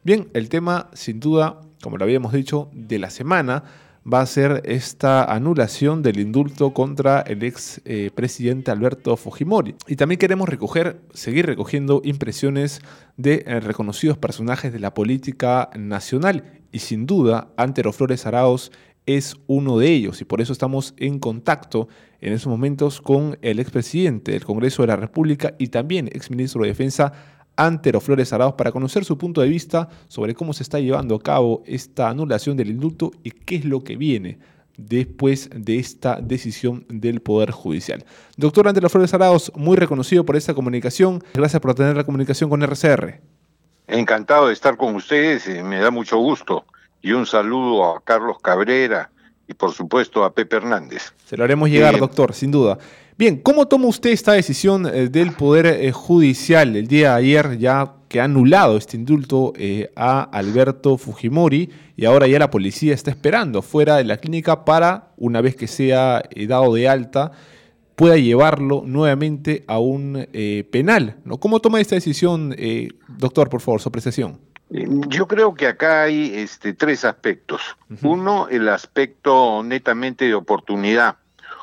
Bien, el tema, sin duda, como lo habíamos dicho, de la semana va a ser esta anulación del indulto contra el ex presidente Alberto Fujimori. Y también queremos seguir recogiendo impresiones de reconocidos personajes de la política nacional. Y sin duda, Antero Flores Arauz es uno de ellos. Y por eso estamos en contacto en esos momentos con el expresidente del Congreso de la República y también exministro de Defensa, Antero Flores Arauz, para conocer su punto de vista sobre cómo se está llevando a cabo esta anulación del indulto y qué es lo que viene después de esta decisión del Poder Judicial. Doctor Antero Flores Arauz, muy reconocido por esta comunicación. Gracias por tener la comunicación con RCR. Encantado de estar con ustedes, me da mucho gusto. Y un saludo a Carlos Cabrera y por supuesto a Pepe Hernández. Se lo haremos llegar, doctor, sin duda. Bien, ¿cómo toma usted esta decisión del Poder Judicial el día de ayer, ya que ha anulado este indulto a Alberto Fujimori, y ahora ya la policía está esperando fuera de la clínica para, una vez que sea dado de alta, pueda llevarlo nuevamente a un penal, ¿no? ¿Cómo toma esta decisión, doctor, por favor, su apreciación? Yo creo que acá hay tres aspectos. Uno, el aspecto netamente de oportunidad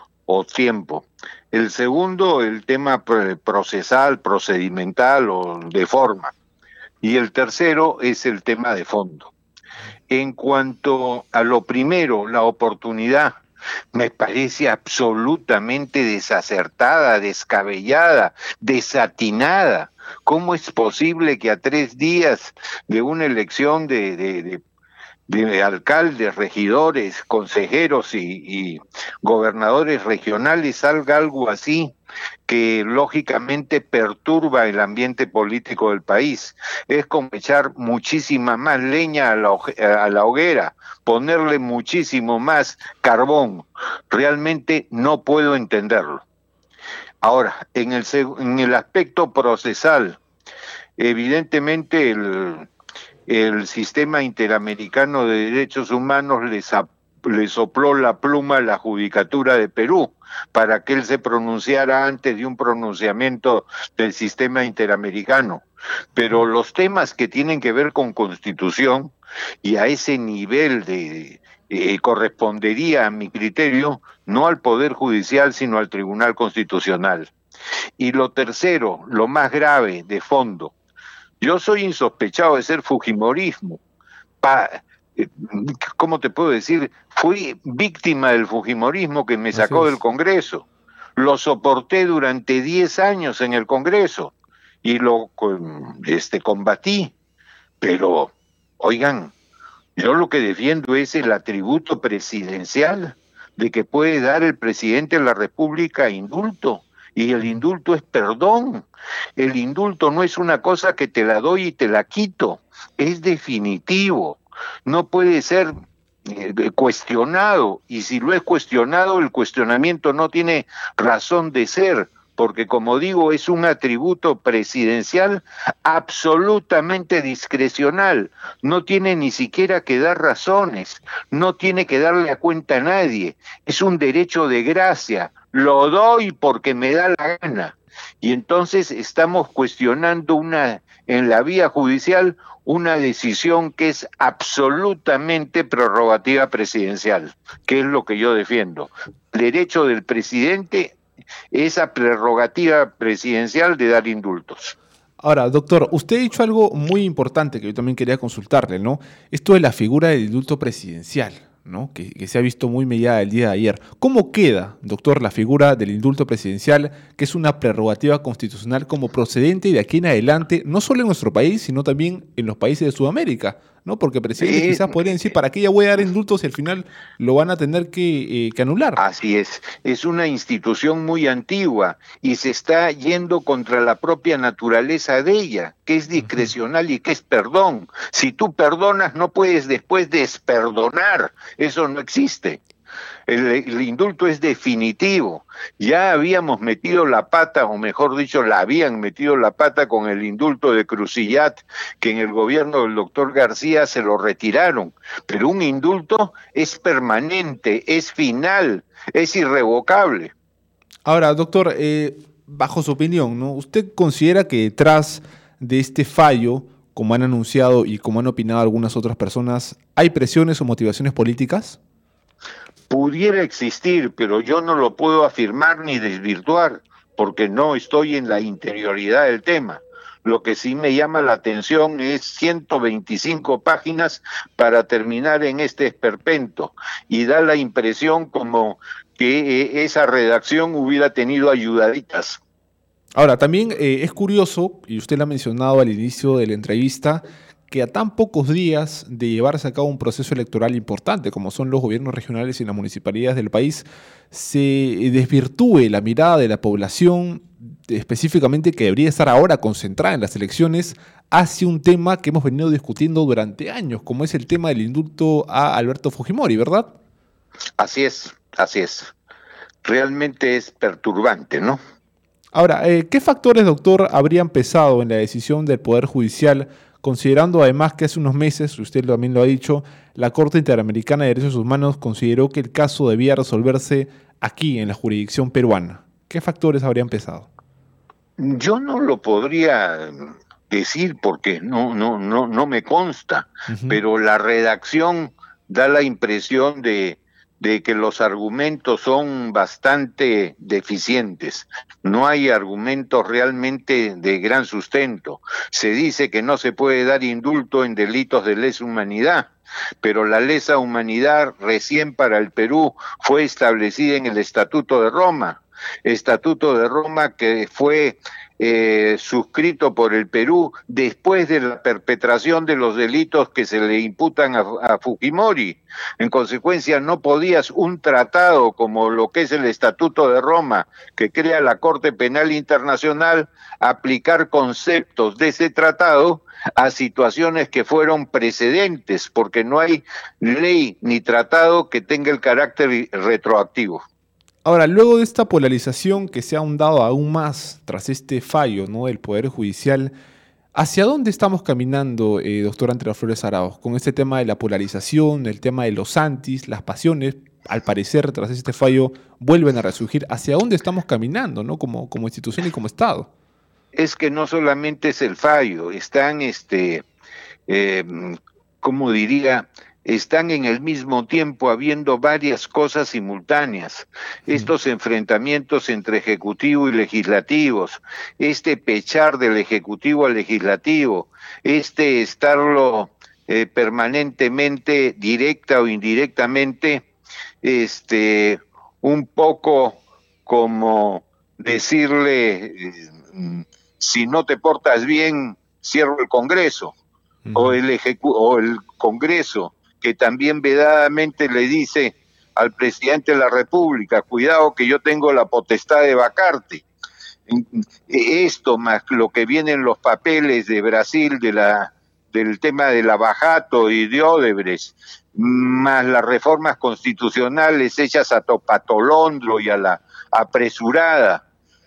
o tiempo. El segundo, el tema procesal, procedimental o de forma. Y el tercero es el tema de fondo. En cuanto a lo primero, la oportunidad, me parece absolutamente desacertada, descabellada, desatinada. ¿Cómo es posible que a 3 días de una elección de alcaldes, regidores, consejeros y gobernadores regionales salga algo así que lógicamente perturba el ambiente político del país? Es como echar muchísima más leña a la hoguera, ponerle muchísimo más carbón. Realmente no puedo entenderlo. Ahora, en el aspecto procesal, evidentemente el Sistema Interamericano de Derechos Humanos le sopló la pluma a la Judicatura de Perú para que él se pronunciara antes de un pronunciamiento del Sistema Interamericano. Pero los temas que tienen que ver con Constitución, y a ese nivel correspondería, a mi criterio, no al Poder Judicial, sino al Tribunal Constitucional. Y lo tercero, lo más grave, de fondo, yo soy insospechado de ser fujimorismo. ¿Cómo te puedo decir? Fui víctima del fujimorismo que me sacó del Congreso. Lo soporté durante 10 años en el Congreso y lo combatí. Pero, oigan, yo lo que defiendo es el atributo presidencial de que puede dar el presidente de la República indulto. Y el indulto es perdón. El indulto no es una cosa que te la doy y te la quito. Es definitivo. No puede ser cuestionado. Y si lo es cuestionado, el cuestionamiento no tiene razón de ser. Porque, como digo, es un atributo presidencial absolutamente discrecional. No tiene ni siquiera que dar razones. No tiene que darle a cuenta a nadie. Es un derecho de gracia. Lo doy porque me da la gana. Y entonces estamos cuestionando en la vía judicial una decisión que es absolutamente prerrogativa presidencial, que es lo que yo defiendo. El derecho del presidente, esa prerrogativa presidencial de dar indultos. Ahora, doctor, usted ha dicho algo muy importante que yo también quería consultarle, ¿no? Esto de la figura del indulto presidencial, ¿no? Que se ha visto muy mediada el día de ayer. ¿Cómo queda, doctor, la figura del indulto presidencial, que es una prerrogativa constitucional como procedente de aquí en adelante, no solo en nuestro país, sino también en los países de Sudamérica, ¿no? Porque presidentes quizás podrían decir, ¿para qué ya voy a dar indultos si al final lo van a tener que anular? Así es una institución muy antigua y se está yendo contra la propia naturaleza de ella, que es discrecional y que es perdón. Si tú perdonas, no puedes después desperdonar, eso no existe. El indulto es definitivo. Ya habíamos metido la pata, o mejor dicho, la habían metido la pata con el indulto de Crucillat, que en el gobierno del doctor García se lo retiraron. Pero un indulto es permanente, es final, es irrevocable. Ahora, doctor, bajo su opinión, ¿no? ¿Usted considera que detrás de este fallo como han anunciado y como han opinado algunas otras personas, ¿hay presiones o motivaciones políticas? Pudiera existir, pero yo no lo puedo afirmar ni desvirtuar, porque no estoy en la interioridad del tema. Lo que sí me llama la atención es 125 páginas para terminar en este esperpento, y da la impresión como que esa redacción hubiera tenido ayudaditas. Ahora, también es curioso, y usted lo ha mencionado al inicio de la entrevista, que a tan pocos días de llevarse a cabo un proceso electoral importante, como son los gobiernos regionales y las municipalidades del país, se desvirtúe la mirada de la población, específicamente que debería estar ahora concentrada en las elecciones, hacia un tema que hemos venido discutiendo durante años, como es el tema del indulto a Alberto Fujimori, ¿verdad? Así es, así es. Realmente es perturbante, ¿no? Ahora, ¿qué factores, doctor, habrían pesado en la decisión del Poder Judicial, considerando además que hace unos meses, usted también lo ha dicho, la Corte Interamericana de Derechos Humanos consideró que el caso debía resolverse aquí, en la jurisdicción peruana? ¿Qué factores habrían pesado? Yo no lo podría decir porque no me consta, Ujú. pero la redacción da la impresión de que los argumentos son bastante deficientes. No hay argumentos realmente de gran sustento. Se dice que no se puede dar indulto en delitos de lesa humanidad, pero la lesa humanidad recién para el Perú fue establecida en el Estatuto de Roma que fue suscrito por el Perú después de la perpetración de los delitos que se le imputan a Fujimori. En consecuencia, no podías un tratado como lo que es el Estatuto de Roma, que crea la Corte Penal Internacional, aplicar conceptos de ese tratado a situaciones que fueron precedentes, porque no hay ley ni tratado que tenga el carácter retroactivo. Ahora, luego de esta polarización que se ha ahondado aún más tras este fallo, ¿no?, del Poder Judicial, ¿hacia dónde estamos caminando, doctor Antero Flores Arauz, con este tema de la polarización, el tema de los antis, las pasiones? Al parecer, tras este fallo, vuelven a resurgir. ¿Hacia dónde estamos caminando, ¿no?, como institución y como Estado? Es que no solamente es el fallo, están, eh, ¿cómo diría? Están en el mismo tiempo habiendo varias cosas simultáneas. Mm. Estos enfrentamientos entre ejecutivo y legislativos, este pechar del ejecutivo al legislativo, este estarlo permanentemente, directa o indirectamente, un poco como decirle, si no te portas bien, cierro el Congreso, Ujú. o el Congreso, que también vedadamente le dice al presidente de la República, cuidado que yo tengo la potestad de vacarte. Esto más lo que vienen los papeles de Brasil del tema de la Bajato y de Odebrecht, más las reformas constitucionales hechas a topatolondro y a la apresurada,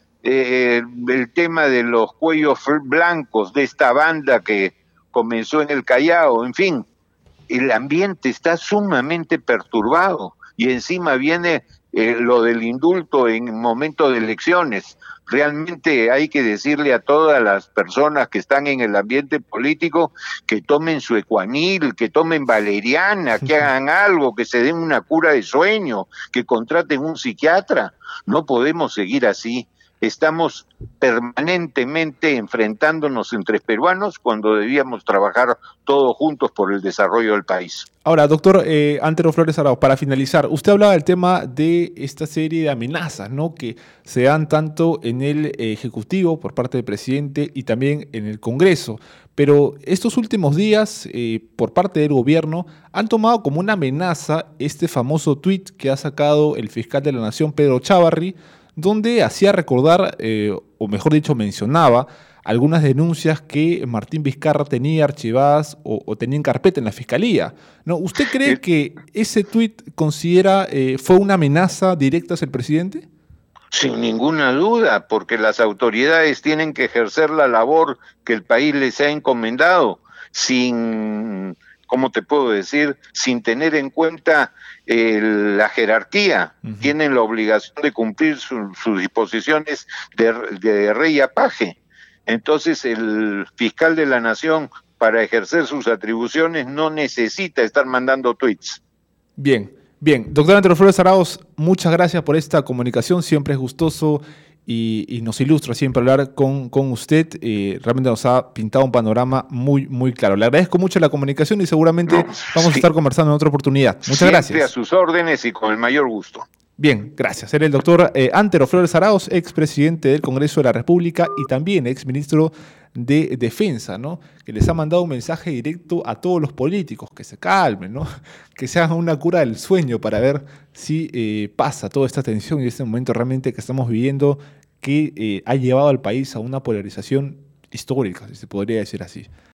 el tema de los cuellos blancos de esta banda que comenzó en el Callao, en fin, el ambiente está sumamente perturbado y encima viene lo del indulto en momento de elecciones. Realmente hay que decirle a todas las personas que están en el ambiente político que tomen su ecuanil, que tomen valeriana, que hagan algo, que se den una cura de sueño, que contraten un psiquiatra. No podemos seguir así. Estamos permanentemente enfrentándonos entre peruanos cuando debíamos trabajar todos juntos por el desarrollo del país. Ahora, doctor Antero Flores Arauz, para finalizar, usted hablaba del tema de esta serie de amenazas, ¿no?, que se dan tanto en el Ejecutivo por parte del presidente y también en el Congreso. Pero estos últimos días, por parte del gobierno, han tomado como una amenaza este famoso tuit que ha sacado el fiscal de la Nación, Pedro Chávarri, donde hacía recordar, o mejor dicho, mencionaba algunas denuncias que Martín Vizcarra tenía archivadas o tenía en carpeta en la fiscalía, ¿no? ¿Usted cree que ese tuit considera fue una amenaza directa hacia el presidente? Sin ninguna duda, porque las autoridades tienen que ejercer la labor que el país les ha encomendado, sin, ¿cómo te puedo decir?, sin tener en cuenta la jerarquía. Ujú. Tienen la obligación de cumplir sus disposiciones de rey a paje. Entonces el fiscal de la Nación, para ejercer sus atribuciones no necesita estar mandando tweets. Bien, bien. Doctor Antero Flores Arauz, muchas gracias por esta comunicación. Siempre es gustoso y nos ilustra siempre hablar con usted. Realmente nos ha pintado un panorama muy, muy claro. Le agradezco mucho la comunicación y seguramente vamos a estar conversando en otra oportunidad. Muchas gracias. Siempre a sus órdenes y con el mayor gusto. Bien, gracias. Era el doctor Antero Flores Arauz, expresidente del Congreso de la República y también exministro de Defensa, ¿no? Que les ha mandado un mensaje directo a todos los políticos, que se calmen, ¿no? Que se hagan una cura del sueño para ver si pasa toda esta tensión y este momento realmente que estamos viviendo que ha llevado al país a una polarización histórica, si se podría decir así.